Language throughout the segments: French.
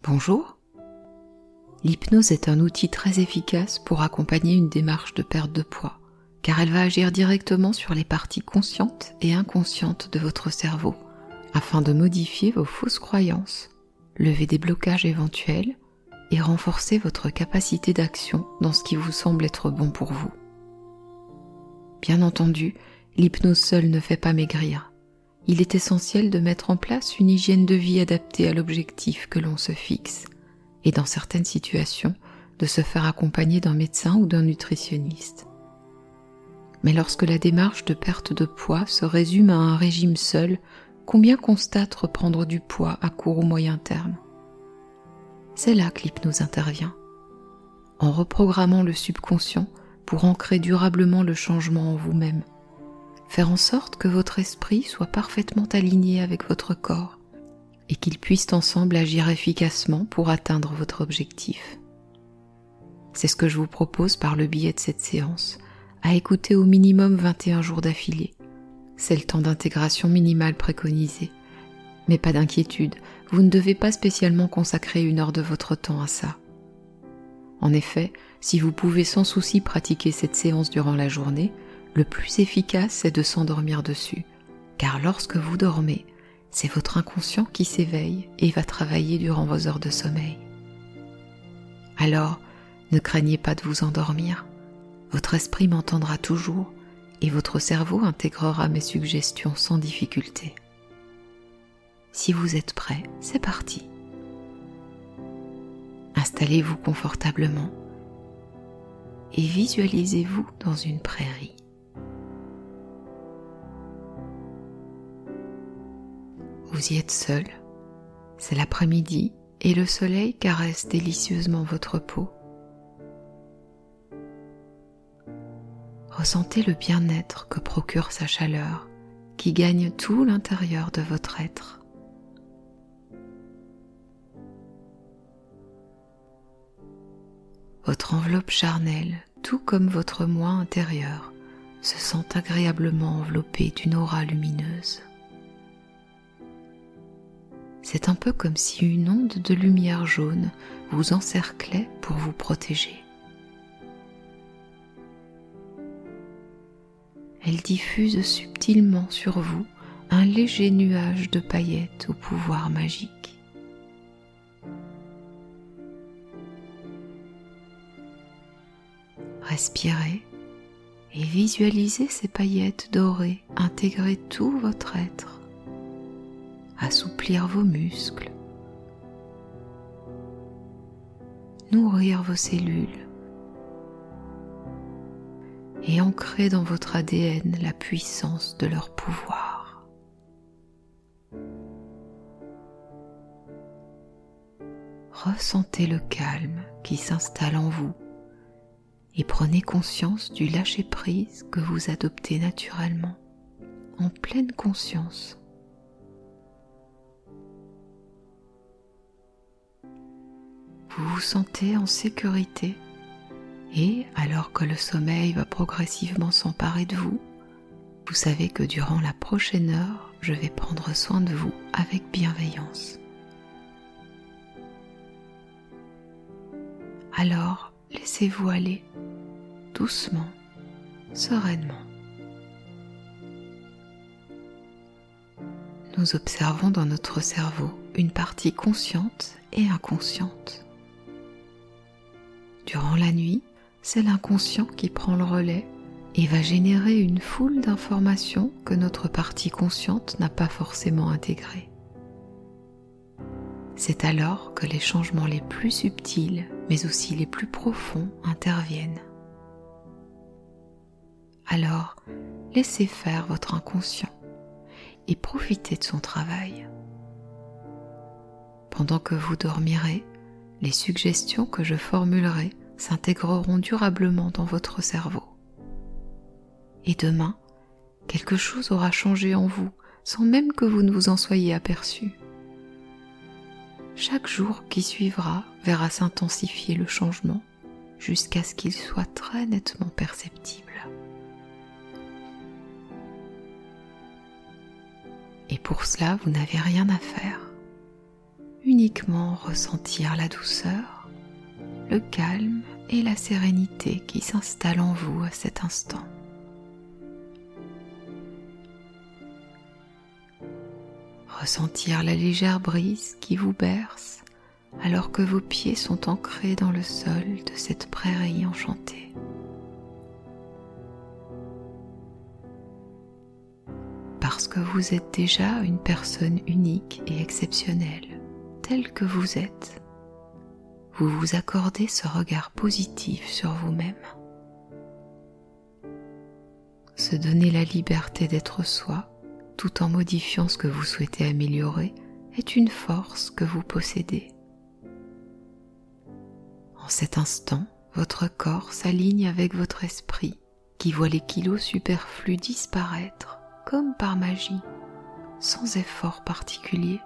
Bonjour. L'hypnose est un outil très efficace pour accompagner une démarche de perte de poids, car elle va agir directement sur les parties conscientes et inconscientes de votre cerveau, afin de modifier vos fausses croyances, lever des blocages éventuels et renforcer votre capacité d'action dans ce qui vous semble être bon pour vous. Bien entendu, l'hypnose seule ne fait pas maigrir. Il est essentiel de mettre en place une hygiène de vie adaptée à l'objectif que l'on se fixe, et dans certaines situations, de se faire accompagner d'un médecin ou d'un nutritionniste. Mais lorsque la démarche de perte de poids se résume à un régime seul, combien constate reprendre du poids à court ou moyen terme? C'est là que l'hypnose intervient, en reprogrammant le subconscient pour ancrer durablement le changement en vous-même, faire en sorte que votre esprit soit parfaitement aligné avec votre corps et qu'ils puissent ensemble agir efficacement pour atteindre votre objectif. C'est ce que je vous propose par le biais de cette séance, à écouter au minimum 21 jours d'affilée. C'est le temps d'intégration minimal préconisé. Mais pas d'inquiétude, vous ne devez pas spécialement consacrer 1 heure de votre temps à ça. En effet, si vous pouvez sans souci pratiquer cette séance durant la journée, le plus efficace c'est de s'endormir dessus, car lorsque vous dormez, c'est votre inconscient qui s'éveille et va travailler durant vos heures de sommeil. Alors, ne craignez pas de vous endormir, votre esprit m'entendra toujours et votre cerveau intégrera mes suggestions sans difficulté. Si vous êtes prêt, c'est parti. Installez-vous confortablement et visualisez-vous dans une prairie. Vous y êtes seul, c'est l'après-midi et le soleil caresse délicieusement votre peau. Ressentez le bien-être que procure sa chaleur qui gagne tout l'intérieur de votre être. Votre enveloppe charnelle, tout comme votre moi intérieur, se sent agréablement enveloppé d'une aura lumineuse. C'est un peu comme si une onde de lumière jaune vous encerclait pour vous protéger. Elle diffuse subtilement sur vous un léger nuage de paillettes au pouvoir magique. Respirez et visualisez ces paillettes dorées intégrer tout votre être, assouplir vos muscles, nourrir vos cellules et ancrer dans votre ADN la puissance de leur pouvoir. Ressentez le calme qui s'installe en vous et prenez conscience du lâcher-prise que vous adoptez naturellement, en pleine conscience. Vous vous sentez en sécurité et, alors que le sommeil va progressivement s'emparer de vous, vous savez que durant la prochaine heure, je vais prendre soin de vous avec bienveillance. Alors, laissez-vous aller, doucement, sereinement. Nous observons dans notre cerveau une partie consciente et inconsciente. Durant la nuit, c'est l'inconscient qui prend le relais et va générer une foule d'informations que notre partie consciente n'a pas forcément intégrées. C'est alors que les changements les plus subtils, mais aussi les plus profonds, interviennent. Alors, laissez faire votre inconscient et profitez de son travail. Pendant que vous dormirez, les suggestions que je formulerai s'intégreront durablement dans votre cerveau. Et demain, quelque chose aura changé en vous sans même que vous ne vous en soyez aperçu. Chaque jour qui suivra verra s'intensifier le changement jusqu'à ce qu'il soit très nettement perceptible. Et pour cela, vous n'avez rien à faire. uniquement ressentir la douceur, le calme et la sérénité qui s'installent en vous à cet instant. Ressentir la légère brise qui vous berce alors que vos pieds sont ancrés dans le sol de cette prairie enchantée. Parce que vous êtes déjà une personne unique et exceptionnelle, telle que vous êtes, vous vous accordez ce regard positif sur vous-même. Se donner la liberté d'être soi, tout en modifiant ce que vous souhaitez améliorer, est une force que vous possédez. En cet instant, votre corps s'aligne avec votre esprit, qui voit les kilos superflus disparaître, comme par magie, sans effort particulier.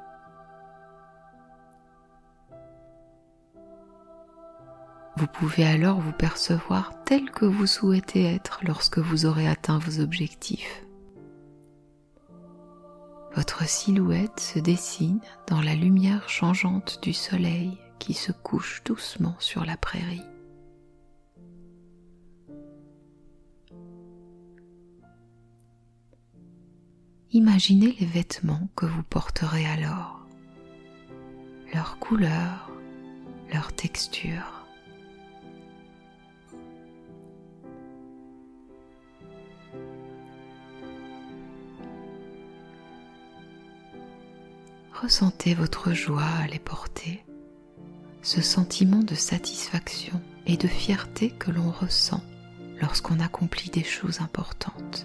Vous pouvez alors vous percevoir tel que vous souhaitez être lorsque vous aurez atteint vos objectifs. Votre silhouette se dessine dans la lumière changeante du soleil qui se couche doucement sur la prairie. Imaginez les vêtements que vous porterez alors, leur couleur, leur texture. Ressentez votre joie à les porter, ce sentiment de satisfaction et de fierté que l'on ressent lorsqu'on accomplit des choses importantes.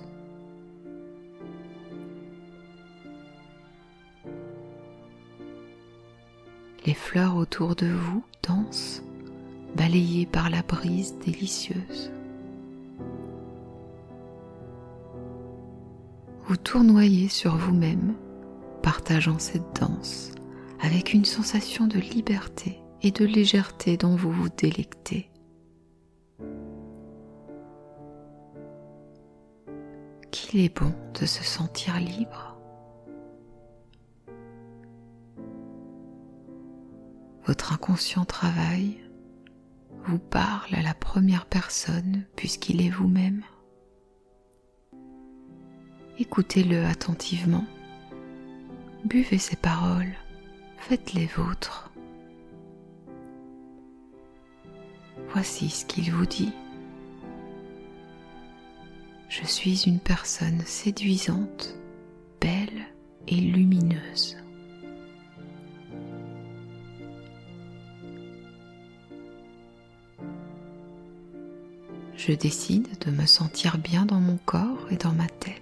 Les fleurs autour de vous dansent, balayées par la brise délicieuse. Vous tournoyez sur vous-même, partageant cette danse avec une sensation de liberté et de légèreté dont vous vous délectez. Qu'il est bon de se sentir libre. Votre inconscient travaille, vous parle à la première personne puisqu'il est vous-même. Écoutez-le attentivement. Buvez ses paroles, faites-les vôtres. Voici ce qu'il vous dit. Je suis une personne séduisante, belle et lumineuse. Je décide de me sentir bien dans mon corps et dans ma tête.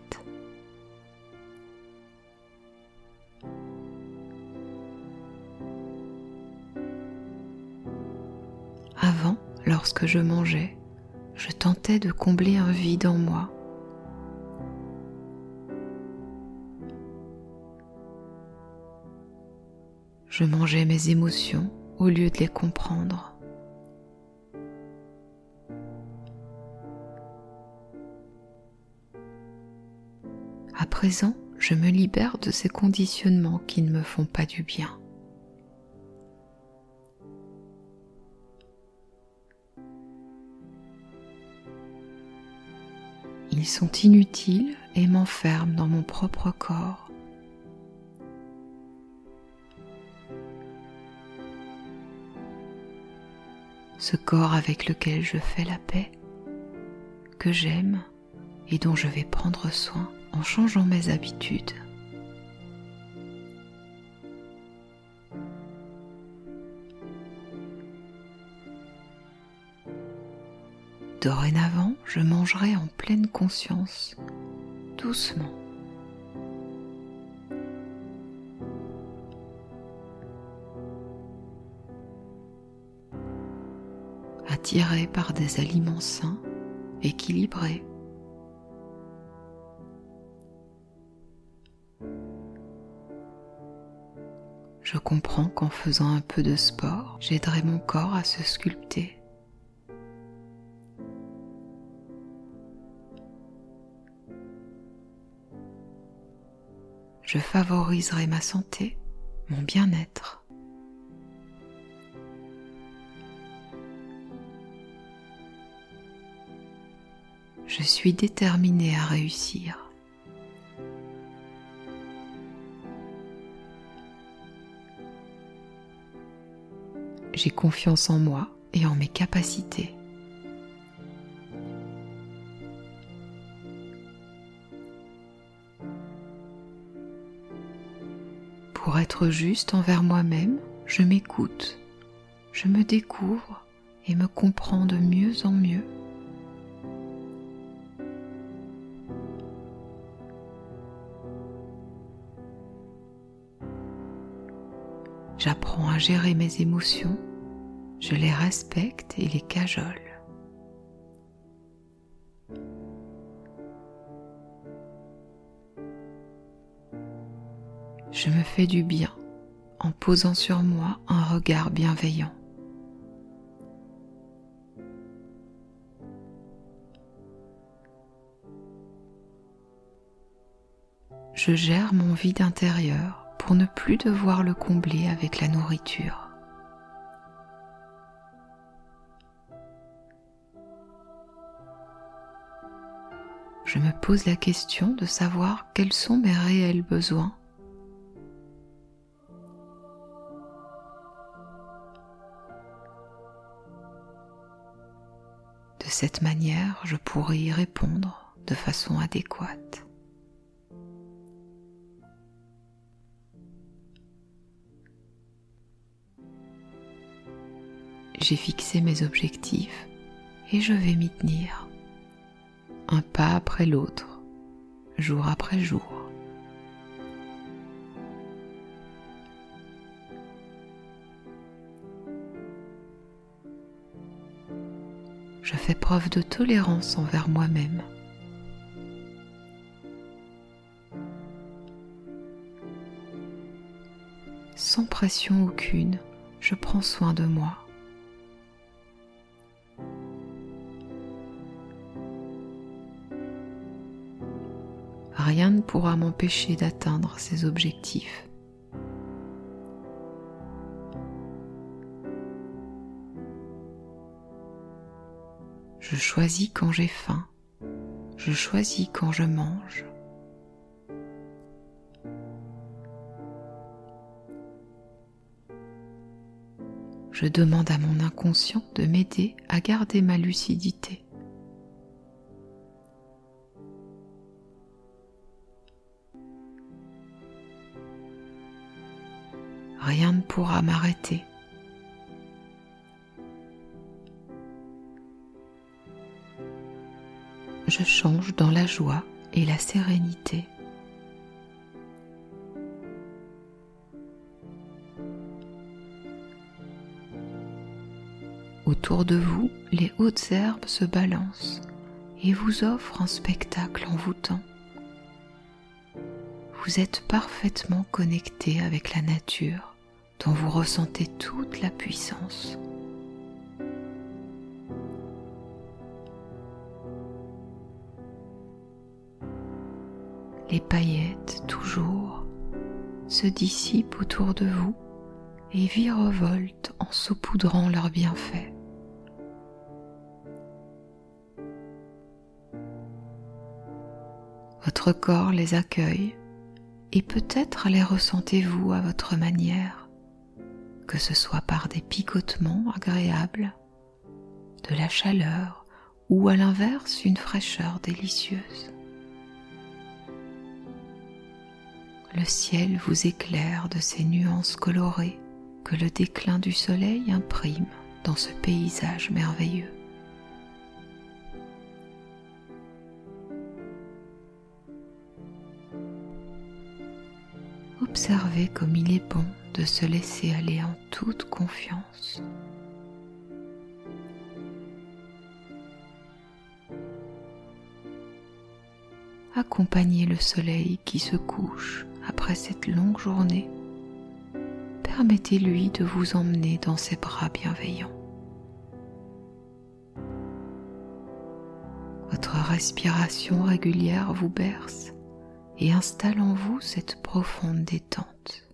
Avant, lorsque je mangeais, je tentais de combler un vide en moi. Je mangeais mes émotions au lieu de les comprendre. À présent, je me libère de ces conditionnements qui ne me font pas du bien. Ils sont inutiles et m'enferment dans mon propre corps. Ce corps avec lequel je fais la paix, que j'aime et dont je vais prendre soin en changeant mes habitudes. Dorénavant, je mangerai en pleine conscience, doucement. Attiré par des aliments sains, équilibrés. Je comprends qu'en faisant un peu de sport, j'aiderai mon corps à se sculpter. Je favoriserai ma santé, mon bien-être Je suis déterminée à réussir. J'ai confiance en moi et en mes capacités. Pour être juste envers moi-même, je m'écoute, je me découvre et me comprends de mieux en mieux. J'apprends à gérer mes émotions, je les respecte et les cajole. Je me fais du bien en posant sur moi un regard bienveillant. Je gère mon vide intérieur pour ne plus devoir le combler avec la nourriture. Je me pose la question de savoir quels sont mes réels besoins. De cette manière, je pourrai y répondre de façon adéquate. J'ai fixé mes objectifs et je vais m'y tenir, un pas après l'autre, jour après jour. Je fais preuve de tolérance envers moi-même. Sans pression aucune, je prends soin de moi. Rien ne pourra m'empêcher d'atteindre ces objectifs. Je choisis quand j'ai faim, je choisis quand je mange. Je demande à mon inconscient de m'aider à garder ma lucidité. Rien ne pourra m'arrêter. Je change dans la joie et la sérénité. Autour de vous, les hautes herbes se balancent et vous offrent un spectacle envoûtant. Vous êtes parfaitement connecté avec la nature, dont vous ressentez toute la puissance. Les paillettes, toujours, se dissipent autour de vous et virevoltent en saupoudrant leurs bienfaits. Votre corps les accueille et peut-être les ressentez-vous à votre manière, que ce soit par des picotements agréables, de la chaleur ou à l'inverse une fraîcheur délicieuse. Le ciel vous éclaire de ces nuances colorées que le déclin du soleil imprime dans ce paysage merveilleux. Observez comme il est bon de se laisser aller en toute confiance. Accompagnez le soleil qui se couche après cette longue journée. Permettez-lui de vous emmener dans ses bras bienveillants. Votre respiration régulière vous berce et installe en vous cette profonde détente.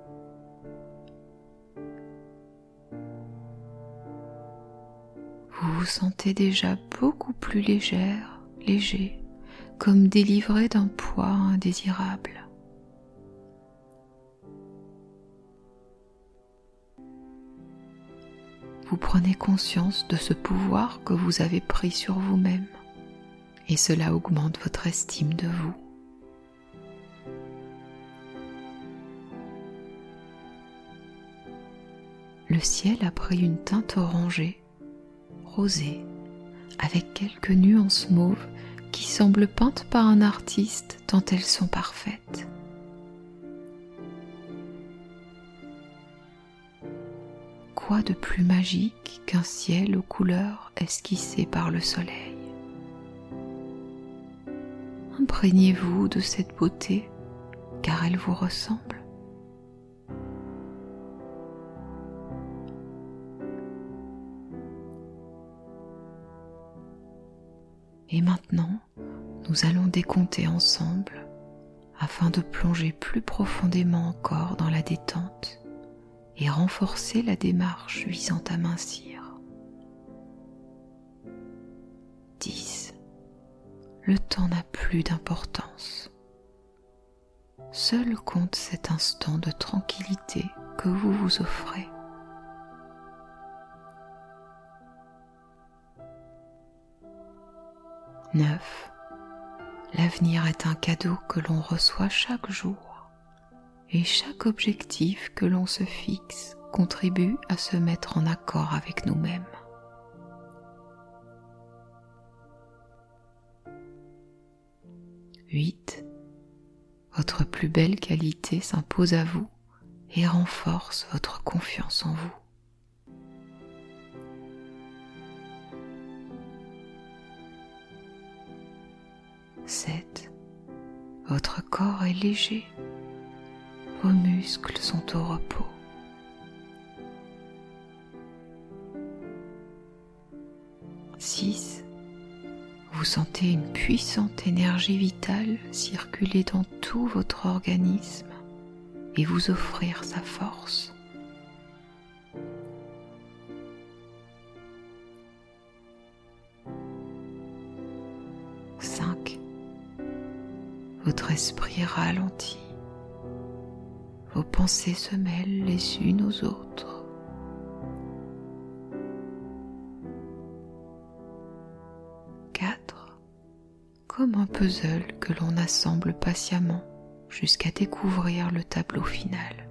Vous vous sentez déjà beaucoup plus légère, léger, comme délivré d'un poids indésirable. Vous prenez conscience de ce pouvoir que vous avez pris sur vous-même et cela augmente votre estime de vous. Le ciel a pris une teinte orangée, rosée, avec quelques nuances mauves qui semblent peintes par un artiste tant elles sont parfaites. Quoi de plus magique qu'un ciel aux couleurs esquissées par le soleil? Imprégnez-vous de cette beauté, car elle vous ressemble. Et maintenant, nous allons décompter ensemble afin de plonger plus profondément encore dans la détente et renforcer la démarche visant à mincir. 10. Le temps n'a plus d'importance. Seul compte cet instant de tranquillité que vous vous offrez. 9. L'avenir est un cadeau que l'on reçoit chaque jour et chaque objectif que l'on se fixe contribue à se mettre en accord avec nous-mêmes. 8. Votre plus belle qualité s'impose à vous et renforce votre confiance en vous. 7. Votre corps est léger, vos muscles sont au repos. 6. Vous sentez une puissante énergie vitale circuler dans tout votre organisme et vous offrir sa force. 5. Votre esprit ralentit, vos pensées se mêlent les unes aux autres. 4. Comme un puzzle que l'on assemble patiemment jusqu'à découvrir le tableau final.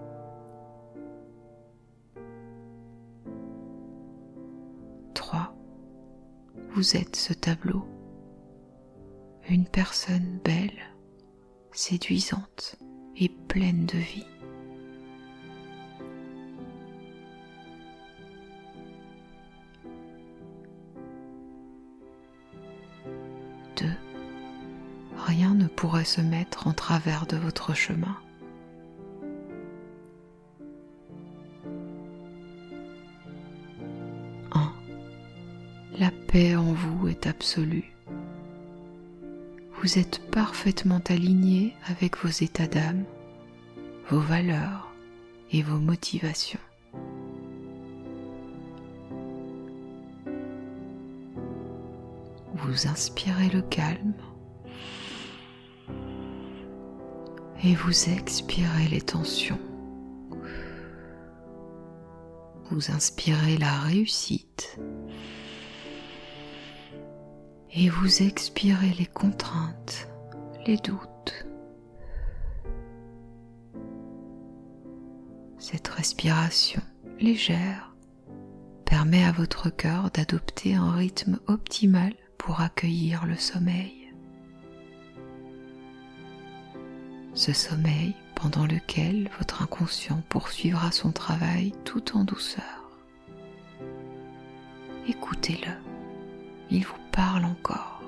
3. Vous êtes ce tableau. Une personne belle, séduisante et pleine de vie. 2. Rien ne pourrait se mettre en travers de votre chemin. 1. La paix en vous est absolue. Vous êtes parfaitement aligné avec vos états d'âme, vos valeurs et vos motivations. Vous inspirez le calme et vous expirez les tensions. Vous inspirez la réussite et vous expirez les contraintes, les doutes. Cette respiration légère permet à votre cœur d'adopter un rythme optimal pour accueillir le sommeil. Ce sommeil pendant lequel votre inconscient poursuivra son travail tout en douceur. Écoutez-le, il vous parle encore.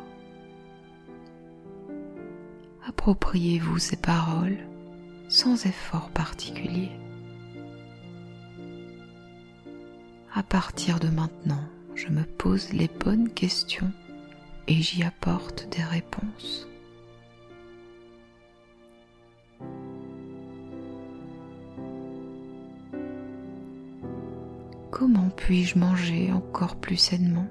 Appropriez-vous ces paroles sans effort particulier. À partir de maintenant, je me pose les bonnes questions et j'y apporte des réponses. Comment puis-je manger encore plus sainement?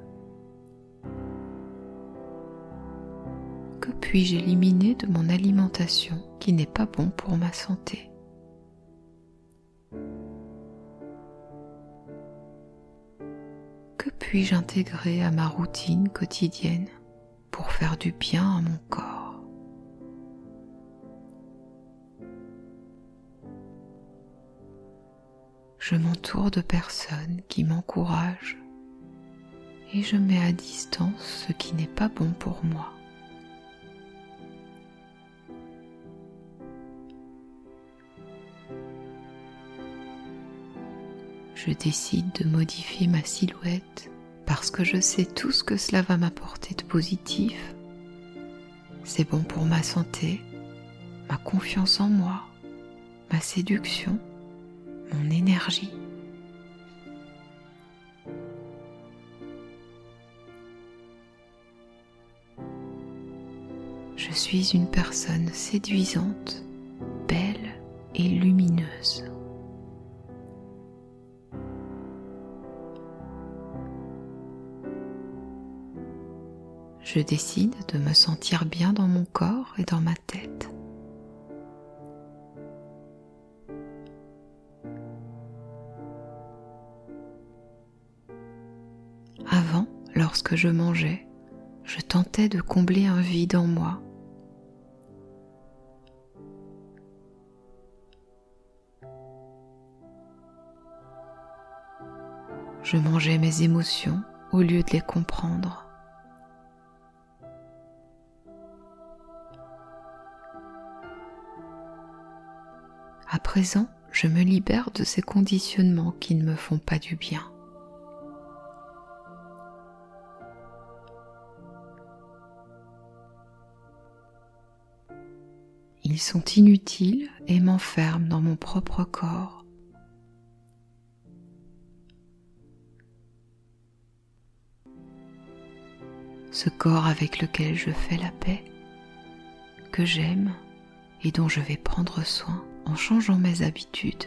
Que puis-je éliminer de mon alimentation qui n'est pas bon pour ma santé? Que puis-je intégrer à ma routine quotidienne pour faire du bien à mon corps? Je m'entoure de personnes qui m'encouragent et je mets à distance ce qui n'est pas bon pour moi. Je décide de modifier ma silhouette parce que je sais tout ce que cela va m'apporter de positif. C'est bon pour ma santé, ma confiance en moi, ma séduction, mon énergie. Je suis une personne séduisante, belle et lumineuse. Je décide de me sentir bien dans mon corps et dans ma tête. Avant, lorsque je mangeais, je tentais de combler un vide en moi. Je mangeais mes émotions au lieu de les comprendre. À présent, je me libère de ces conditionnements qui ne me font pas du bien. Ils sont inutiles et m'enferment dans mon propre corps. Ce corps avec lequel je fais la paix, que j'aime et dont je vais prendre soin en changeant mes habitudes.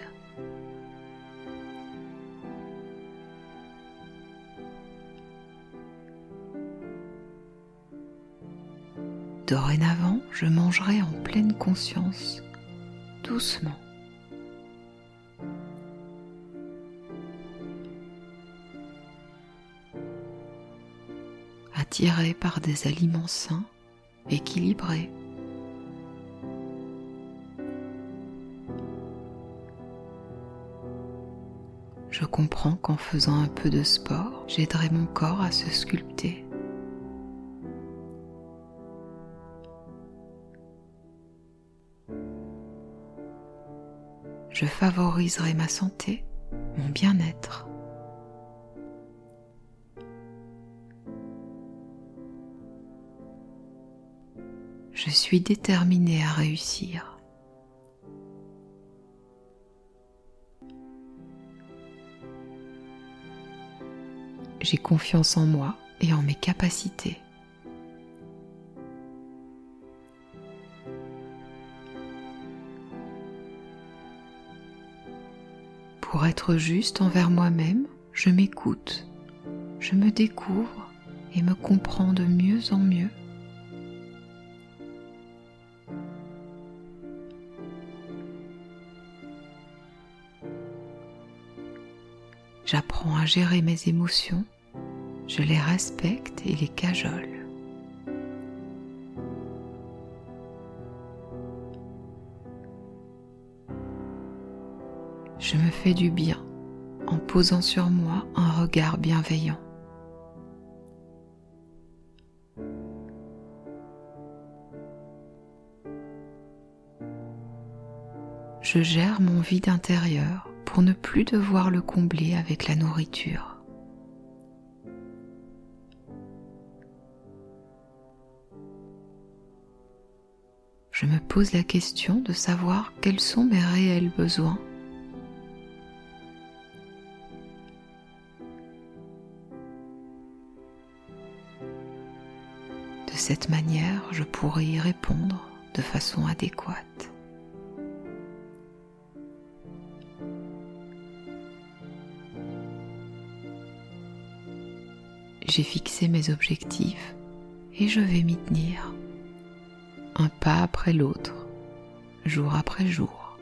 Dorénavant, je mangerai en pleine conscience, doucement. Attiré par des aliments sains, équilibrés. Je comprends qu'en faisant un peu de sport, j'aiderai mon corps à se sculpter. Je favoriserai ma santé, mon bien-être. Je suis déterminée à réussir. J'ai confiance en moi et en mes capacités. Pour être juste envers moi-même, je m'écoute, je me découvre et me comprends de mieux en mieux. J'apprends à gérer mes émotions, je les respecte et les cajole. Je me fais du bien en posant sur moi un regard bienveillant. Je gère mon vide intérieur pour ne plus devoir le combler avec la nourriture. Je me pose la question de savoir quels sont mes réels besoins. De cette manière, je pourrai y répondre de façon adéquate. J'ai fixé mes objectifs et je vais m'y tenir, un pas après l'autre, jour après jour.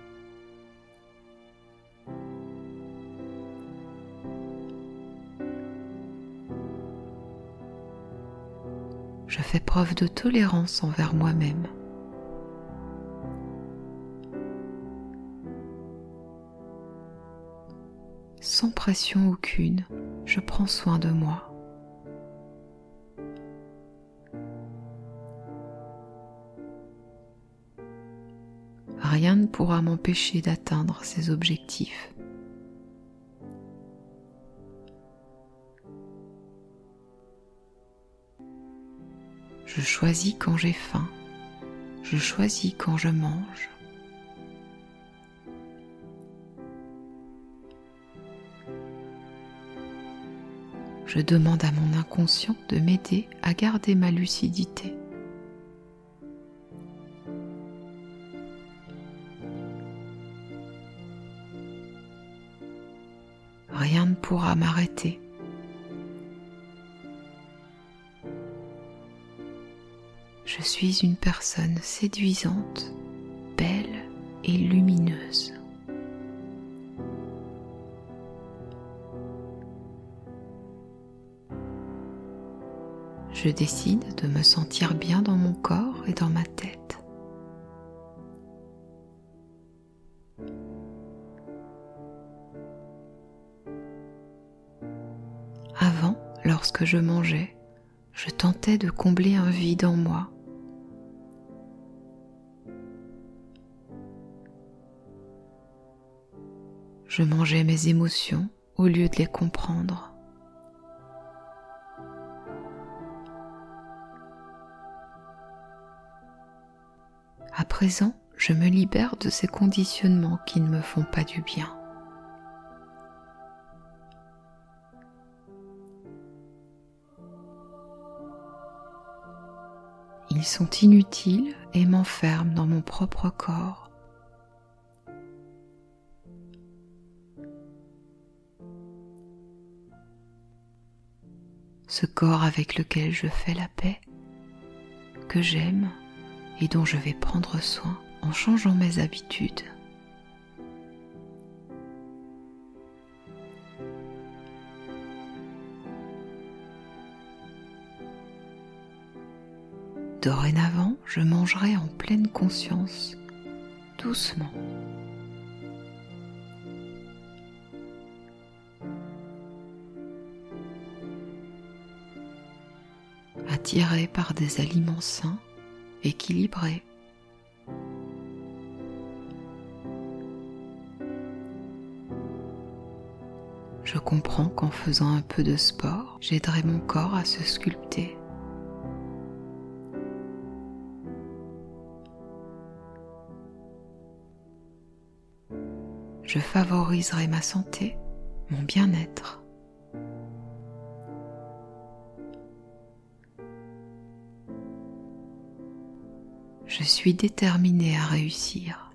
Je fais preuve de tolérance envers moi-même. Sans pression aucune, je prends soin de moi. Rien ne pourra m'empêcher d'atteindre ces objectifs. Je choisis quand j'ai faim. Je choisis quand je mange. Je demande à mon inconscient de m'aider à garder ma lucidité. Rien ne pourra m'arrêter. Je suis une personne séduisante, belle et lumineuse. Je décide de me sentir bien dans mon corps et dans ma tête. Avant, lorsque je mangeais, je tentais de combler un vide en moi. Je mangeais mes émotions au lieu de les comprendre. À présent, je me libère de ces conditionnements qui ne me font pas du bien. Ils sont inutiles et m'enferment dans mon propre corps. Ce corps avec lequel je fais la paix, que j'aime et dont je vais prendre soin en changeant mes habitudes. Dorénavant, je mangerai en pleine conscience, doucement. Attiré par des aliments sains, équilibrés. Je comprends qu'en faisant un peu de sport, j'aiderai mon corps à se sculpter. Je favoriserai ma santé, mon bien-être. Je suis déterminée à réussir.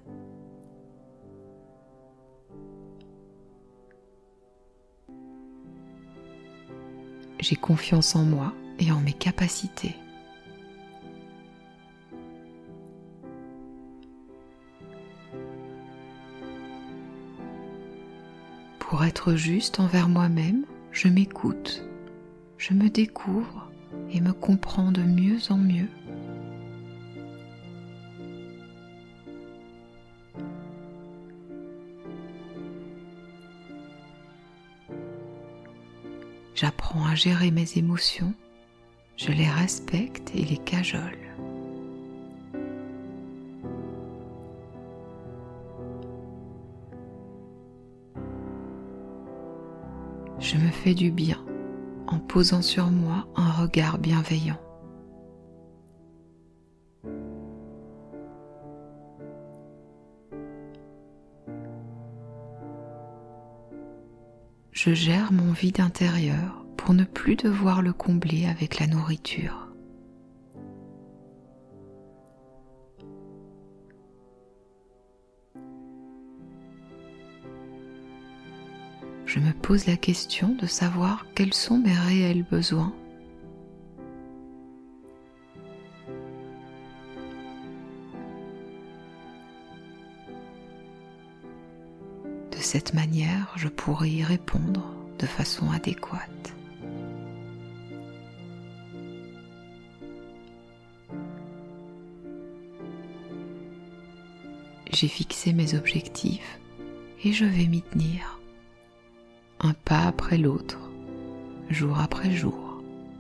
J'ai confiance en moi et en mes capacités. Pour être juste envers moi-même, je m'écoute, je me découvre et me comprends de mieux en mieux. J'apprends à gérer mes émotions, je les respecte et les cajole. Je me fais du bien en posant sur moi un regard bienveillant. Je gère mon vide intérieur pour ne plus devoir le combler avec la nourriture. Je me pose la question de savoir quels sont mes réels besoins cette manière, je pourrai y répondre de façon adéquate. J'ai fixé mes objectifs et je vais m'y tenir, un pas après l'autre, jour après jour.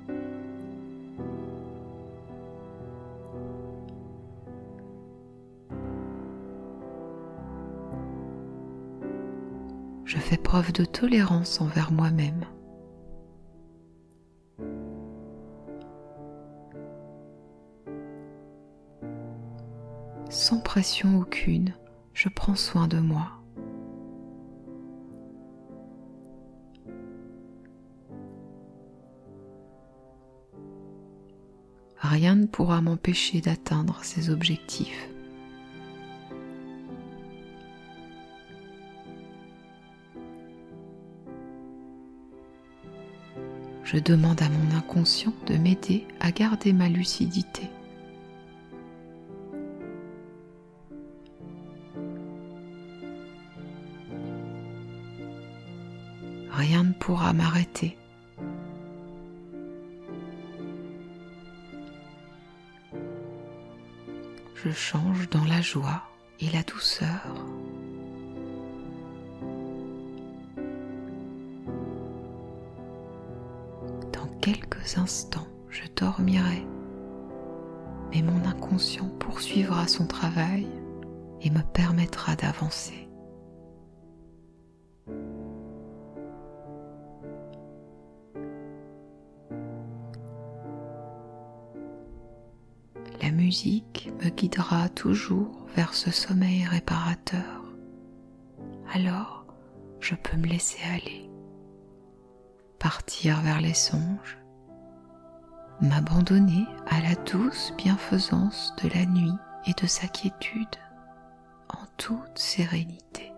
Je fais preuve de tolérance envers moi-même. Sans pression aucune, je prends soin de moi. Rien ne pourra m'empêcher d'atteindre ces objectifs. Je demande à mon inconscient de m'aider à garder ma lucidité. Rien ne pourra m'arrêter. Je change dans la joie et la douceur. Dans quelques instants, je dormirai, mais mon inconscient poursuivra son travail et me permettra d'avancer. La musique me guidera toujours vers ce sommeil réparateur. Alors, je peux me laisser aller, partir vers les songes, m'abandonner à la douce bienfaisance de la nuit et de sa quiétude en toute sérénité.